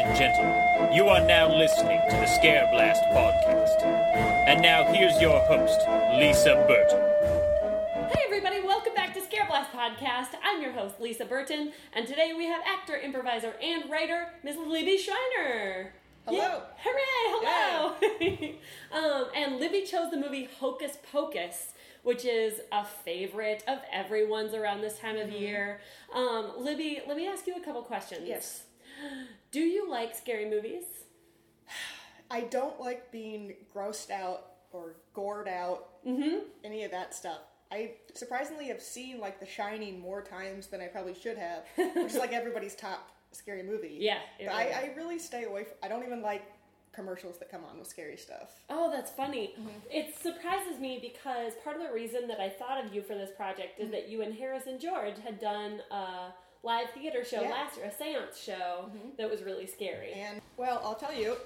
and gentlemen, you are now listening to the Scare Blast podcast. And now here's your host, Lisa Burton. Hey everybody, welcome back to Scare Blast podcast. I'm your host, Lisa Burton, and today we have actor, improviser, and writer, Ms. Libby Schreiner. Hello. Yeah. Hooray, hello. And Libby chose the movie Hocus Pocus, which is a favorite of everyone's around this time of year. Libby, let me ask you a couple questions. Yes. Do you like scary movies? I don't like being grossed out or gored out, any of that stuff. I surprisingly have seen, like, The Shining more times than I probably should have, which is like everybody's top scary movie. Yeah. But I really stay away from, I don't even like commercials that come on with scary stuff. Oh, that's funny. It surprises me because part of the reason that I thought of you for this project is that you and Harrison George had done a live theater show last year, a seance show that was really scary. And, well, I'll tell you,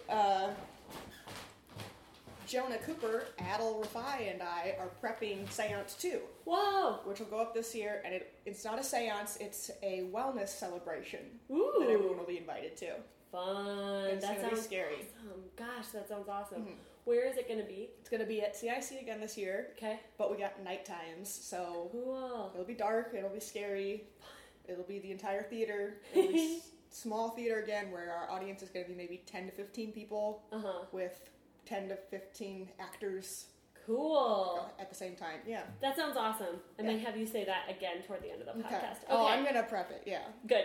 Jonah Cooper, Adil Rafai, and I are prepping Seance 2. Whoa! Which will go up this year, and it's not a seance, it's a wellness celebration Ooh. that everyone will be invited to. Fun. It's that gonna be sounds scary. awesome. Gosh, that sounds awesome. Where is it going to be? It's going to be at CIC again this year, Okay. but we got night times, so Cool. it'll be dark, it'll be scary, it'll be the entire theater, it'll be small theater again, where our audience is going to be maybe 10 to 15 people with 10 to 15 actors Cool. at the same time. Yeah. That sounds awesome. I may Yeah. have you say that again toward the end of the Okay. podcast. Okay. Oh, I'm going to prep it, yeah. Good.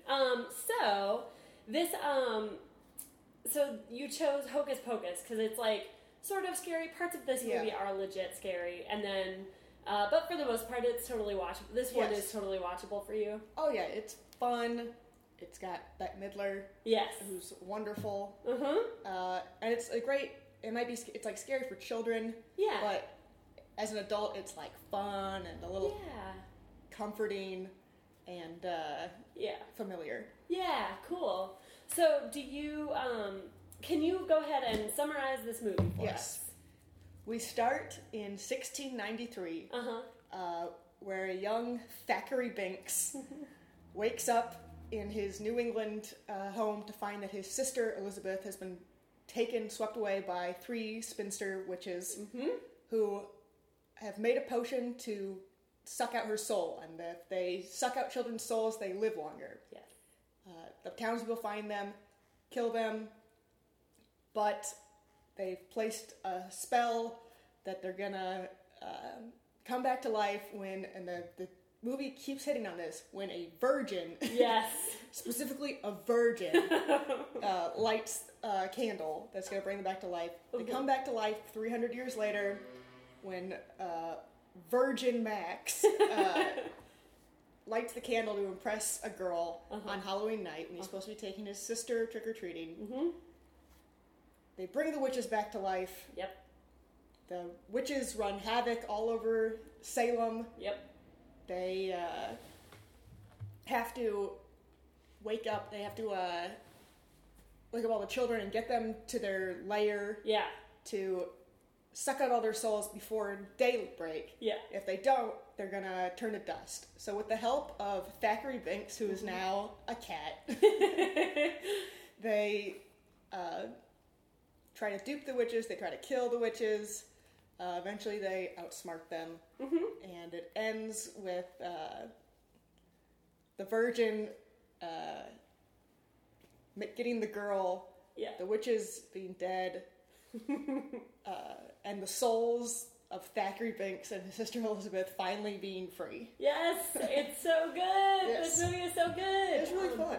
So this, so you chose Hocus Pocus because it's like sort of scary. Parts of this movie are legit scary, and then, but for the most part, it's totally watchable. This one is totally watchable for you. Oh, yeah, it's fun. It's got Bette Midler, Yes. who's wonderful. Uh-huh. And it's a great, it's like scary for children. Yeah. But as an adult, it's like fun and a little comforting and familiar. Yeah, cool. So do you, can you go ahead and summarize this movie for us? We start in 1693, where a young Thackeray Binks wakes up in his New England home to find that his sister Elizabeth has been swept away by 3 spinster witches who have made a potion to suck out her soul, and if they suck out children's souls, they live longer. Yes. The townspeople find them, kill them, but they've placed a spell that they're gonna come back to life when, and the movie keeps hitting on this, when a virgin, Yes. specifically a virgin, lights a candle that's going to bring them back to life. They come back to life 300 years later when Virgin Max lights the candle to impress a girl on Halloween night when he's supposed to be taking his sister trick-or-treating. They bring the witches back to life. Yep. The witches run havoc all over Salem. Yep. They have to wake up. They have to wake up all the children and get them to their lair to suck out all their souls before daybreak. Yeah. If they don't, they're gonna turn to dust. So with the help of Thackeray Binks, who is now a cat, they try to dupe the witches. They try to kill the witches. Eventually, they outsmart them, and it ends with the virgin getting the girl, the witches being dead, and the souls of Thackeray Binks and his sister Elizabeth finally being free. Yes, it's so good. Yes. This movie is so good. It's really fun.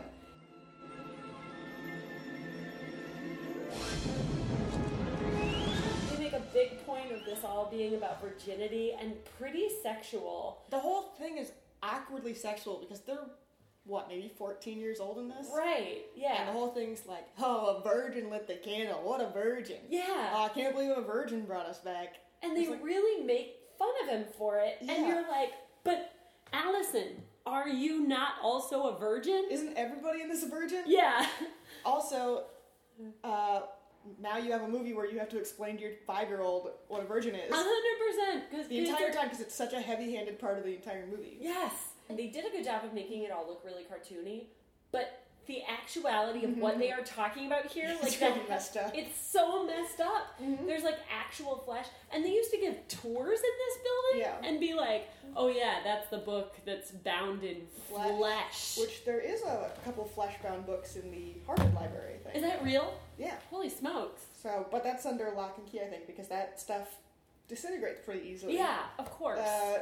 They make a big point of this all being about virginity and pretty sexual. The whole thing is awkwardly sexual because they're, maybe 14 years old in this? Right, yeah. And the whole thing's like, a virgin lit the candle. What a virgin. Yeah. I can't believe a virgin brought us back. And they really make fun of him for it. Yeah. And you're like, but Allison, are you not also a virgin? Isn't everybody in this a virgin? Yeah. Also, now you have a movie where you have to explain to your 5-year-old what a virgin is. 100%. The entire time, because it's such a heavy-handed part of the entire movie. Yes. And they did a good job of making it all look really cartoony, but the actuality of what they are talking about here, like it's really messed up. It's so messed up. There's like actual flesh, and they used to give tours in this building and be like, "Oh yeah, that's the book that's bound in flesh." Which there is a couple flesh-bound books in the Harvard Library, I think. Is that real? Yeah. Holy smokes! So, but that's under lock and key, I think, because that stuff disintegrates pretty easily. Yeah, of course.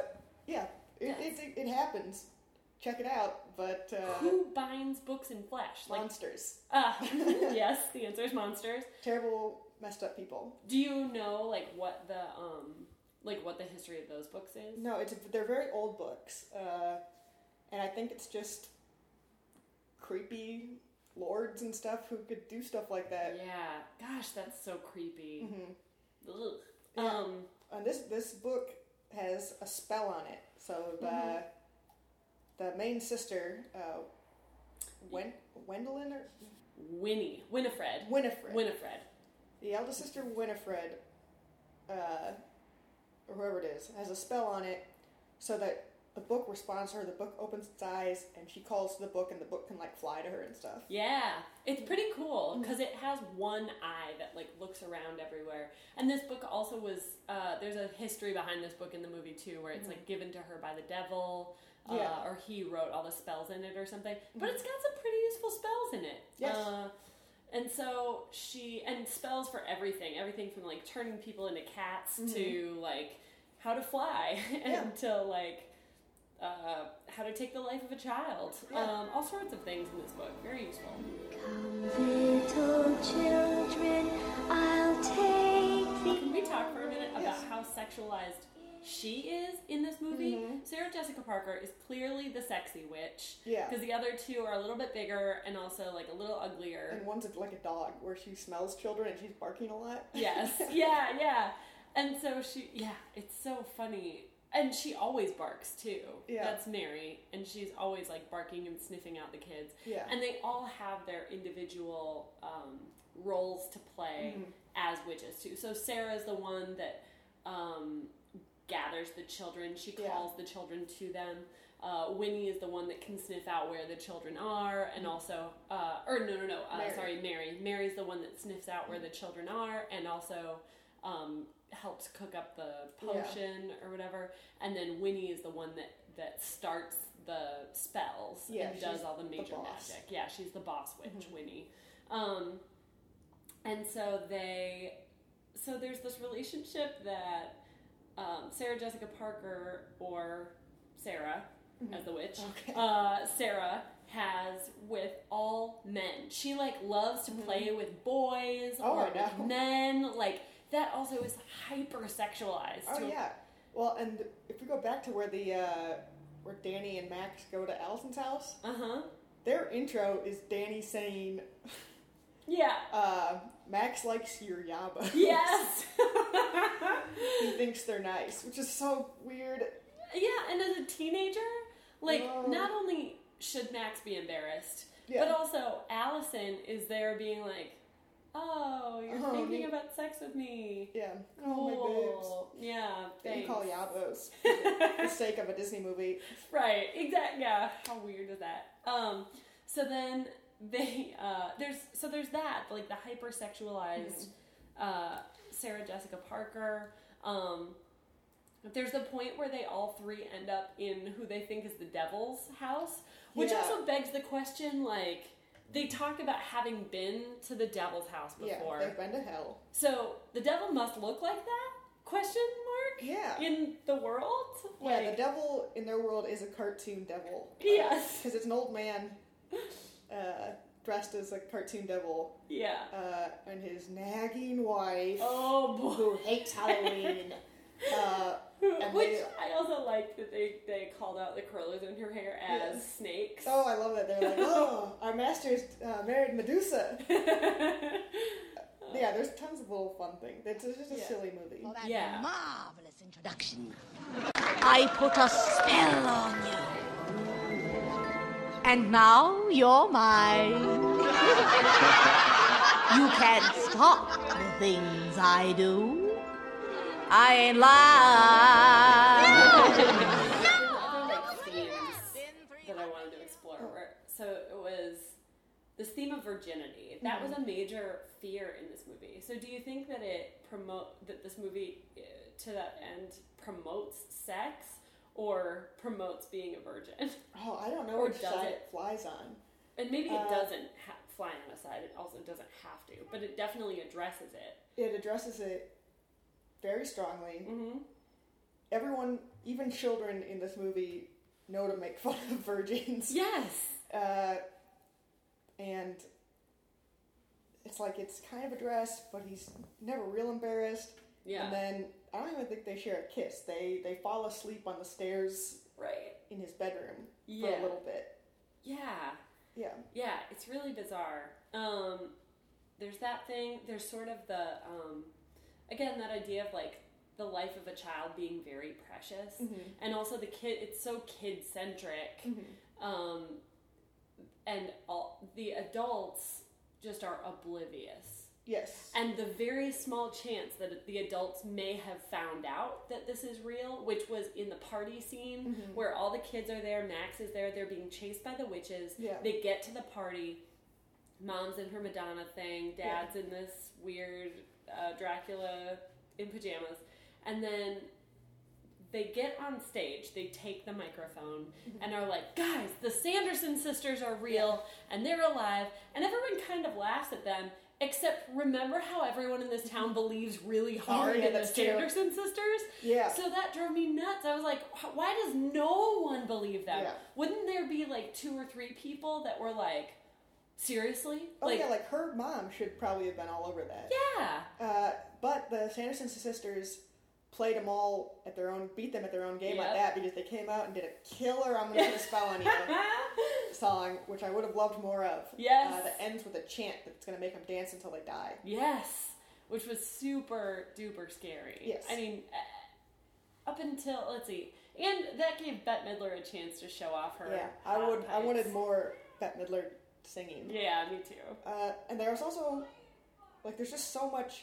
It happens. Check it out, but... who binds books in flesh? Like, monsters. Yes, the answer is monsters. Terrible, messed up people. Do you know, like, what the history of those books is? No, they're very old books, and I think it's just creepy lords and stuff who could do stuff like that. Yeah, gosh, that's so creepy. Ugh. Yeah. And this book has a spell on it, so the main sister, Winifred. The eldest sister, Winifred, or whoever it is, has a spell on it so that the book responds to her, the book opens its eyes, and she calls to the book, and the book can, like, fly to her and stuff. Yeah, it's pretty cool, because it has one eye that, like, looks around everywhere. And this book also was, there's a history behind this book in the movie, too, where it's, like, given to her by the devil, or he wrote all the spells in it or something. But it's got some pretty useful spells in it. Yes. And so and spells for everything from, like, turning people into cats to, like, how to fly, and to, like, how to take the life of a child. All sorts of things in this book. Very useful. Come, little children, I'll take thee. Can we talk for a minute about how sexualized she is in this movie? Sarah Jessica Parker is clearly the sexy witch. Yeah. Because the other two are a little bit bigger and also, like, a little uglier. And one's like a dog, where she smells children and she's barking a lot. Yes. Yeah. And so it's so funny. And she always barks, too. Yeah. That's Mary. And she's always, like, barking and sniffing out the kids. Yeah. And they all have their individual roles to play as witches, too. So Sarah's the one that gathers the children. She calls the children to them. Winnie is the one that can sniff out where the children are. And also... Mary. Mary's the one that sniffs out where the children are. And also... helps cook up the potion or whatever, and then Winnie is the one that starts the spells and does all the major magic. Yeah, she's the boss witch, Winnie. And so there's this relationship that Sarah Jessica Parker, or Sarah as the witch, Sarah has with all men. She, like, loves to play with boys or with men, like. That also is hyper-sexualized. Oh, yeah. Well, and if we go back to where where Danny and Max go to Allison's house, their intro is Danny saying, Max likes your yaba. Yes! He thinks they're nice, which is so weird. Yeah, and as a teenager, like, not only should Max be embarrassed, but also Allison is there being like, oh, you're thinking about sex with me. Yeah. Cool. Oh, my boobs. Yeah, thanks. They call yabos for the sake of a Disney movie. Right, exactly. Yeah, how weird is that? So then there's that, like, the hyper-sexualized Sarah Jessica Parker. There's the point where they all three end up in who they think is the devil's house, which also begs the question, like, they talk about having been to the devil's house before. Yeah, they've been to hell. So, the devil must look like that? Question mark? Yeah. In the world? Yeah, the devil in their world is a cartoon devil. Yes. Because it's an old man dressed as a cartoon devil. Yeah. And his nagging wife. Oh, boy. Who hates Halloween. I also like that they called out the curlers in her hair as snakes. Oh, I love that. They're like, oh, our master's married Medusa. Yeah, there's tons of little fun things. It's just a silly movie. For that marvelous introduction, I put a spell on you. And now you're mine. You can't stop the things I do. I ain't lying. Like themes that I wanted to explore. So it was this theme of virginity, that was a major fear in this movie. So do you think that that this movie, to that end, promotes sex or promotes being a virgin? Oh, I don't know or which does side it it flies on. And maybe it doesn't fly on a side. It also doesn't have to, but it definitely addresses it. It addresses it very strongly. Everyone, even children in this movie, know to make fun of virgins. Yes. And it's like, it's kind of addressed, but he's never real embarrassed. Yeah. And then, I don't even think they share a kiss. They fall asleep on the stairs in his bedroom for a little bit. Yeah. Yeah. Yeah, it's really bizarre. There's that thing, there's sort of the, again, that idea of, like, the life of a child being very precious. And also it's so kid-centric. And the adults just are oblivious. Yes. And the very small chance that the adults may have found out that this is real, which was in the party scene where all the kids are there, Max is there, they're being chased by the witches. Yeah. They get to the party, Mom's in her Madonna thing, Dad's in this weird Dracula in pajamas, and then they get on stage, they take the microphone, and are like, guys, the Sanderson sisters are real, and they're alive, and everyone kind of laughs at them, except remember how everyone in this town believes really hard in the Sanderson sisters? Yeah. So that drove me nuts. I was like, why does no one believe them? Yeah. Wouldn't there be like 2 or 3 people that were like, seriously? Oh, yeah, like her mom should probably have been all over that. Yeah. But the Sanderson sisters played them all at their own, beat them at their own game like that, because they came out and did a killer I'm Gonna Put a Spell on You song, which I would have loved more of. Yes. That ends with a chant that's going to make them dance until they die. Yes. Which was super duper scary. Yes. I mean, up until, let's see, and that gave Bette Midler a chance to show off her. Yeah, I wanted more Bette Midler singing. Yeah, me too. And there was also, like, there's just so much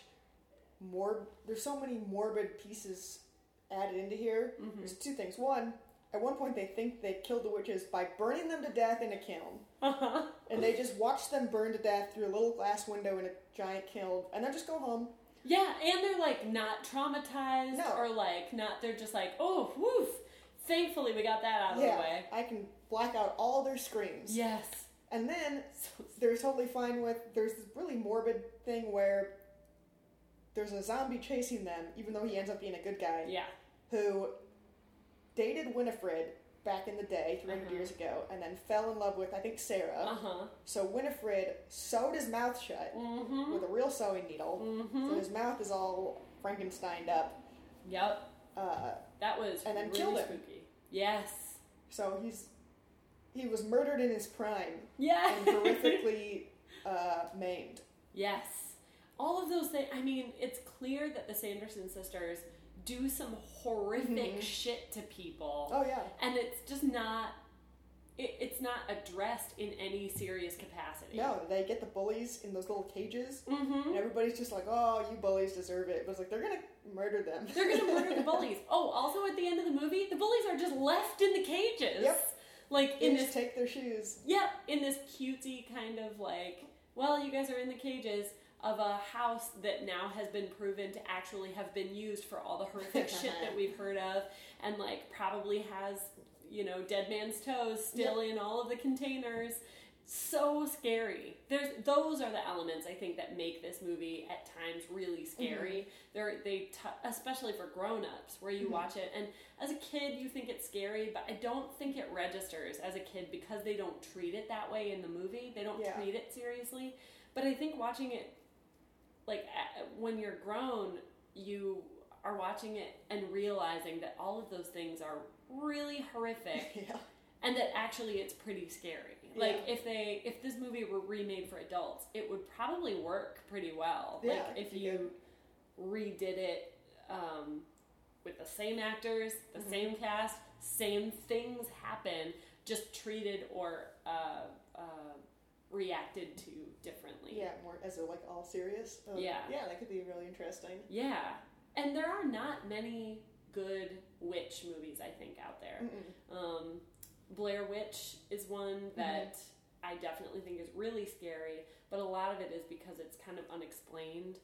there's so many morbid pieces added into here. There's 2 things. One, at one point they think they killed the witches by burning them to death in a kiln. And they just watch them burn to death through a little glass window in a giant kiln, and then just go home. Yeah, and they're like not traumatized or like not, they're just like, oh, woof. Thankfully we got that out of the way. I can black out all their screams. Yes. And then they're totally fine with, there's this really morbid thing where there's a zombie chasing them, even though he ends up being a good guy. Yeah. Who dated Winifred back in the day, 300 years ago, and then fell in love with, I think, Sarah. So Winifred sewed his mouth shut with a real sewing needle. So his mouth is all Frankensteined up. Yep. That was and then really killed him. spooky. Yes. So he was murdered in his prime. Yeah. And horrifically maimed. Yes. All of those things. I mean, it's clear that the Sanderson sisters do some horrific shit to people. Oh, yeah. And it's just not... It's not addressed in any serious capacity. No, they get the bullies in those little cages, and everybody's just like, oh, you bullies deserve it. But it's like, they're going to murder them. They're going to murder the bullies. Oh, also at the end of the movie, the bullies are just left in the cages. Yep. Like, they just take their shoes. Yep, in this cutesy kind of like, well, you guys are in the cages of a house that now has been proven to actually have been used for all the horrific shit that we've heard of, and like probably has, you know, dead man's toes still in all of the containers. So scary. Those are the elements I think that make this movie at times really scary. Especially for grown-ups, where you watch it and as a kid you think it's scary, but I don't think it registers as a kid because they don't treat it that way in the movie. They don't treat it seriously. But I think watching it, like, when you're grown, you are watching it and realizing that all of those things are really horrific, and that actually it's pretty scary. Like, if this movie were remade for adults, it would probably work pretty well. Yeah, like, if you redid it with the same actors, the same cast, same things happen, just treated or reacted to differently. Yeah, more as a, like, all serious. Yeah, that could be really interesting. Yeah. And there are not many good witch movies, I think, out there. Blair Witch is one that I I definitely think is really scary, but a lot of it is because it's kind of unexplained.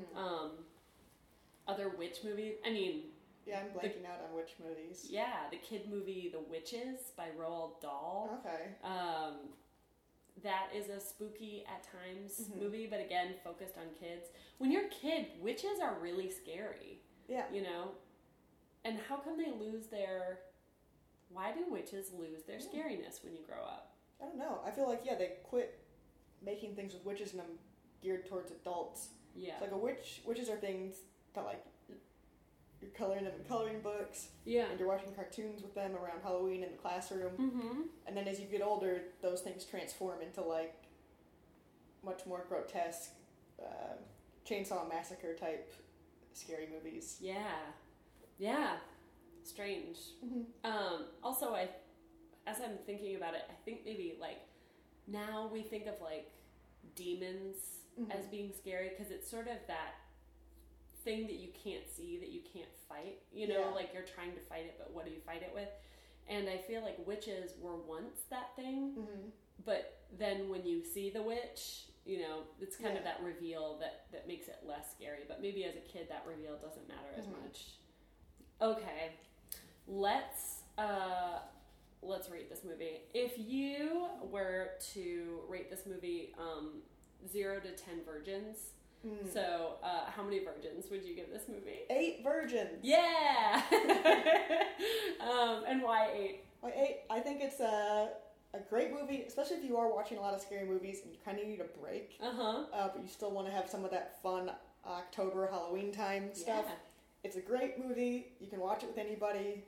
Other witch movies, I mean... Yeah, I'm blanking out on witch movies. Yeah, the kid movie The Witches by Roald Dahl. Okay. That is a spooky at times movie, but again, focused on kids. When you're a kid, witches are really scary. Yeah. You know? And how come they lose their... Why do witches lose their scariness when you grow up? I don't know. I feel like, they quit making things with witches and them geared towards adults. Yeah. It's like witches are things that, like, you're coloring them in coloring books. Yeah. And you're watching cartoons with them around Halloween in the classroom. Mm-hmm. And then as you get older, those things transform into, like, much more grotesque, Chainsaw Massacre type scary movies. Yeah. Yeah. Strange. Also, as I'm thinking about it, I think maybe, like, now we think of, like, demons as being scary because it's sort of that thing that you can't see, that you can't fight, you know, like you're trying to fight it, but what do you fight it with? And I feel like witches were once that thing, but then when you see the witch, you know, it's kind of that reveal that makes it less scary, but maybe as a kid that reveal doesn't matter as much. Okay, let's rate this movie. If you were to rate this movie 0 to 10 virgins, so how many virgins would you give this movie? 8 virgins. Yeah. And why 8? Why 8? I think it's a great movie, especially if you are watching a lot of scary movies and you kind of need a break. But you still want to have some of that fun October Halloween time stuff. Yeah. It's a great movie. You can watch it with anybody.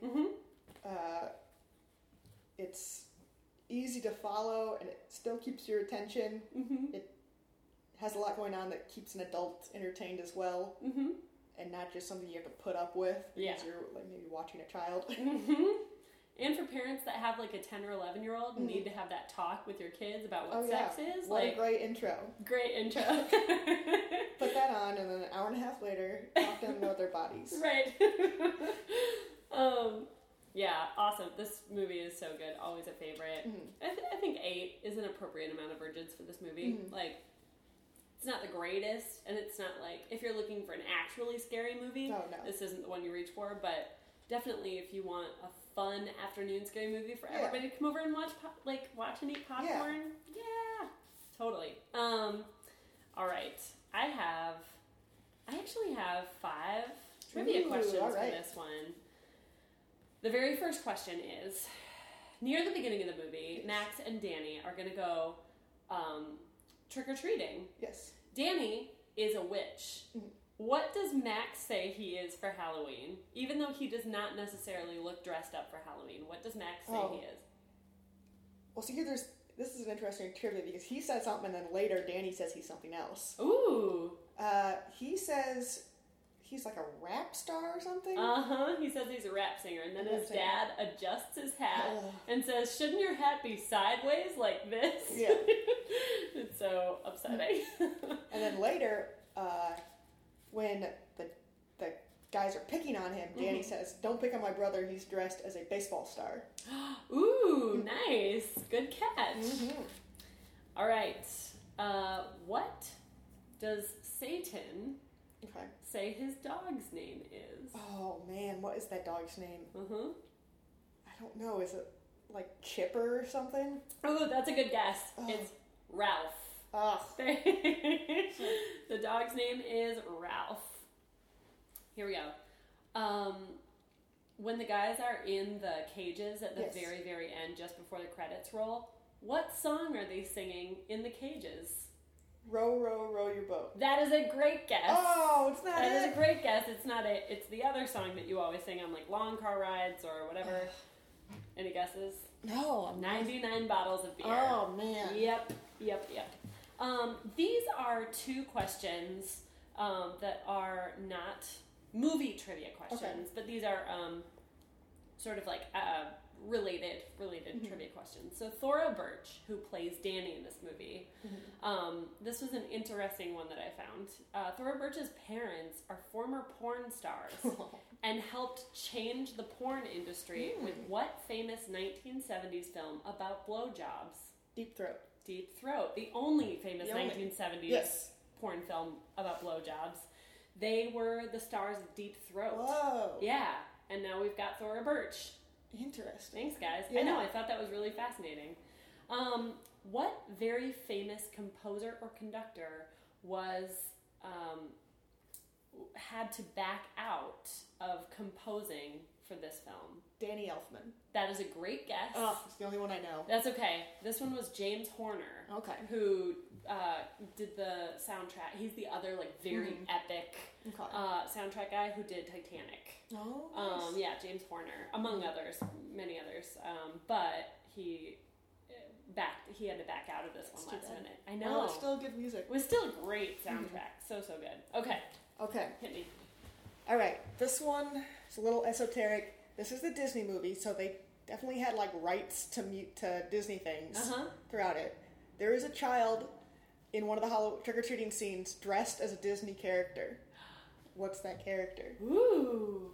It's easy to follow and it still keeps your attention. It has a lot going on that keeps an adult entertained as well, and not just something you have to put up with because you're like maybe watching a child. And for parents that have like a 10 or 11-year-old and need to have that talk with your kids about what sex is. What like, a great intro. Great intro. Put that on and then an hour and a half later, talk to them about their bodies. Right. Yeah, awesome. This movie is so good. Always a favorite. I think 8 is an appropriate amount of virgins for this movie. Like, it's not the greatest, and it's not like, if you're looking for an actually scary movie, this isn't the one you reach for, but definitely if you want a fun afternoon scary movie for everybody to come over and watch and eat popcorn, totally. All right. I actually have 5 trivia questions for this one. The very first question is, near the beginning of the movie, Max and Danny are going to go trick-or-treating. Yes. Danny is a witch. What does Max say he is for Halloween? Even though he does not necessarily look dressed up for Halloween, what does Max say he is? Well, see, this is an interesting trivia because he said something and then later Danny says he's something else. Ooh. He says he's like a rap star or something? He says he's a rap singer, and then his dad adjusts his hat and says, shouldn't your hat be sideways like this? Yeah. It's so upsetting. And then later, when the guys are picking on him, Danny says, don't pick on my brother, he's dressed as a baseball star. Ooh, nice. Good catch. All right. What does Satan... say his dog's name is? Oh man, what is that dog's name? I don't know. Is it like Chipper or something? Oh, that's a good guess. It's Ralph. The dog's name is Ralph. Here we go. When the guys are in the cages at the very, very end, just before the credits roll, what song are they singing in the cages? Row, row, row your boat. That is a great guess. Oh, it's not That is a great guess. It's not it. It's the other song that you always sing on like long car rides or whatever. Any guesses? No. 99 bottles of beer. Oh, man. Yep. These are 2 questions that are not movie trivia questions, but these are sort of like related trivia questions. So Thora Birch, who plays Danny in this movie, this was an interesting one that I found. Thora Birch's parents are former porn stars and helped change the porn industry with what famous 1970s film about blowjobs? Deep Throat. Deep Throat, the only famous 1970s porn film about blowjobs. They were the stars of Deep Throat. Whoa. Yeah, and now we've got Thora Birch. Interesting. Thanks, guys. Yeah. I know, I thought that was really fascinating. What very famous composer or conductor was had to back out of composing for this film? Danny Elfman. That is a great guess. Oh, it's the only one I know. That's okay. This one was James Horner. Okay. Who did the soundtrack. He's the other, like, very epic soundtrack guy who did Titanic. Oh, nice. Yeah, James Horner, among others, many others. But he had to back out of this one last minute. I know. Well, it's still good music. It was still a great soundtrack. So good. Okay. Hit me. All right. This one is a little esoteric. This is the Disney movie, so they definitely had, like, rights to Disney things throughout it. There is a child in one of the trick-or-treating scenes dressed as a Disney character. What's that character? Ooh.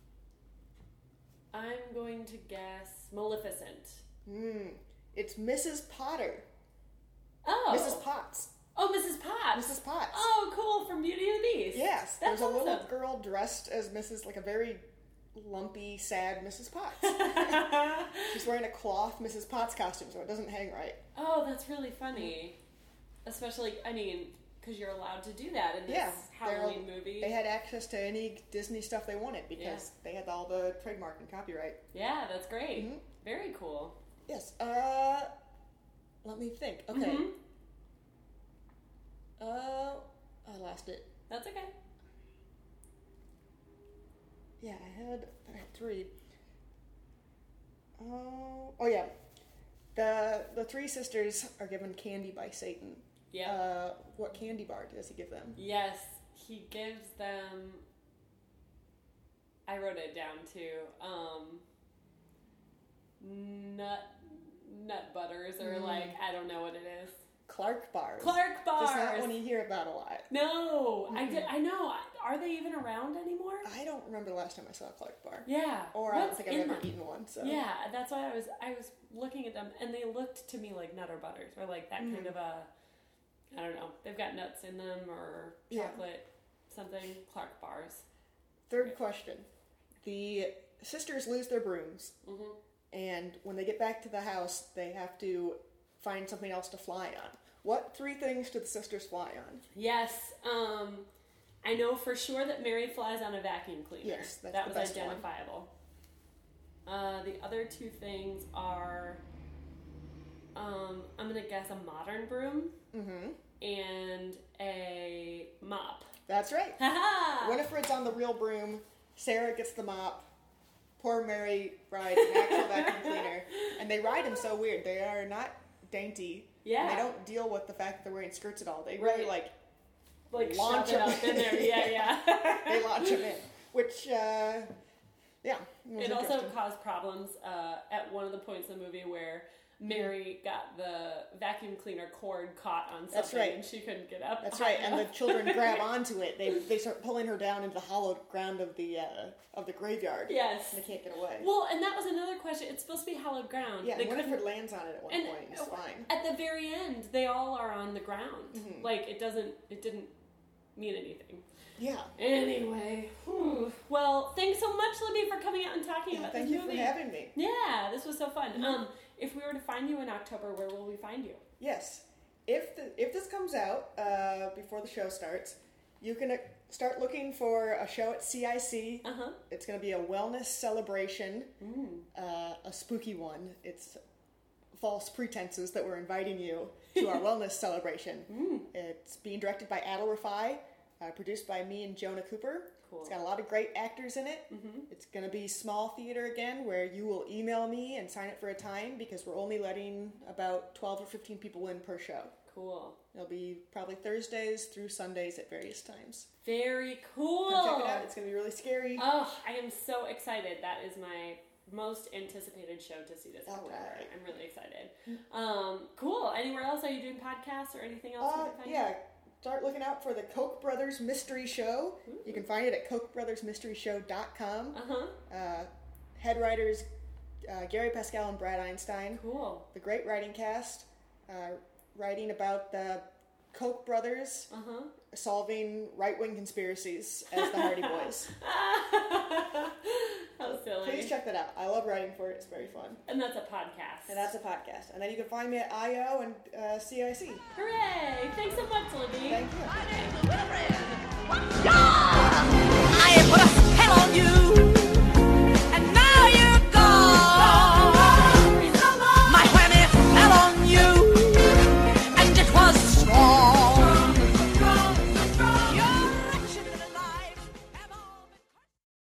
I'm going to guess Maleficent. It's Mrs. Potter. Oh. Mrs. Potts. Oh, Mrs. Potts. Mrs. Potts. Oh, cool, from Beauty and the Beast. Yes. That's There's a awesome. little girl dressed as Mrs., like a very lumpy, sad Mrs. Potts. She's wearing a cloth Mrs. Potts costume, so it doesn't hang right. Oh, that's really funny. Especially, I mean, because you're allowed to do that in this Halloween movie. They had access to any Disney stuff they wanted because they had all the trademark and copyright. Yeah, that's great. Very cool. Yes. Let me think. Okay. I lost it. That's okay. Yeah, I had 3. Oh yeah. The 3 sisters are given candy by Satan. Yeah. What candy bar does he give them? Yes, he gives them. I wrote it down too. Nut butters, or like, I don't know what it is. Clark bars. Clark bars. Just not one you hear about a lot. No, I know. Are they even around anymore? I don't remember the last time I saw a Clark bar. Yeah. Or I don't think I've ever eaten one. So. Yeah, that's why I was looking at them, and they looked to me like Nutter Butters, or like that kind of a, I don't know. They've got nuts in them, or chocolate, something. Clark bars. Third question. The sisters lose their brooms, and when they get back to the house, they have to find something else to fly on. What 3 things do the sisters fly on? Yes, I know for sure that Mary flies on a vacuum cleaner. Yes, that's that the was best identifiable. The other 2 things are, I'm gonna guess a modern broom and a mop. That's right. Winifred's on the real broom. Sarah gets the mop. Poor Mary rides an actual vacuum cleaner, and they ride them so weird. They are not dainty. Yeah. And they don't deal with the fact that they're wearing skirts at all. They really like launch shove it them up in there. Yeah. They launch them in, which it also caused problems at one of the points in the movie where Mary got the vacuum cleaner cord caught on something. That's right. And she couldn't get up. That's right. And the children grab onto it. They start pulling her down into the hollow ground of the graveyard. Yes. And they can't get away. Well, and that was another question. It's supposed to be hallowed ground. Yeah, Winifred lands on it at one point. It's fine. At the very end, they all are on the ground. Like, it didn't mean anything. Yeah. Anyway. Well, thanks so much, Libby, for coming out and talking about this movie. Thank you for having me. Yeah, this was so fun. If we were to find you in October, where will we find you? Yes. If this comes out before the show starts, you can start looking for a show at CIC. It's going to be a wellness celebration, a spooky one. It's false pretenses that we're inviting you to our wellness celebration. It's being directed by Adil Rafai, produced by me and Jonah Cooper. Cool. It's got a lot of great actors in it. It's going to be small theater again, where you will email me and sign up for a time, because we're only letting about 12 or 15 people in per show. Cool. It'll be probably Thursdays through Sundays at various times. Very cool. Come check it out. It's going to be really scary. Oh, I am so excited. That is my most anticipated show to see this October. Right. I'm really excited. Cool. Anywhere else? Are you doing podcasts or anything else? Yeah. Start looking out for the Koch Brothers Mystery Show. You can find it at kochbrothersmysteryshow.com. Head writers Gary Pascal and Brad Einstein. Cool. The great writing cast. writing about the Koch brothers solving right-wing conspiracies as the Hardy Boys. How silly. Please check that out. I love writing for it. It's very fun. And that's a podcast. And then you can find me at IO and CIC. Hooray! Thanks so much, Libby. Thank you.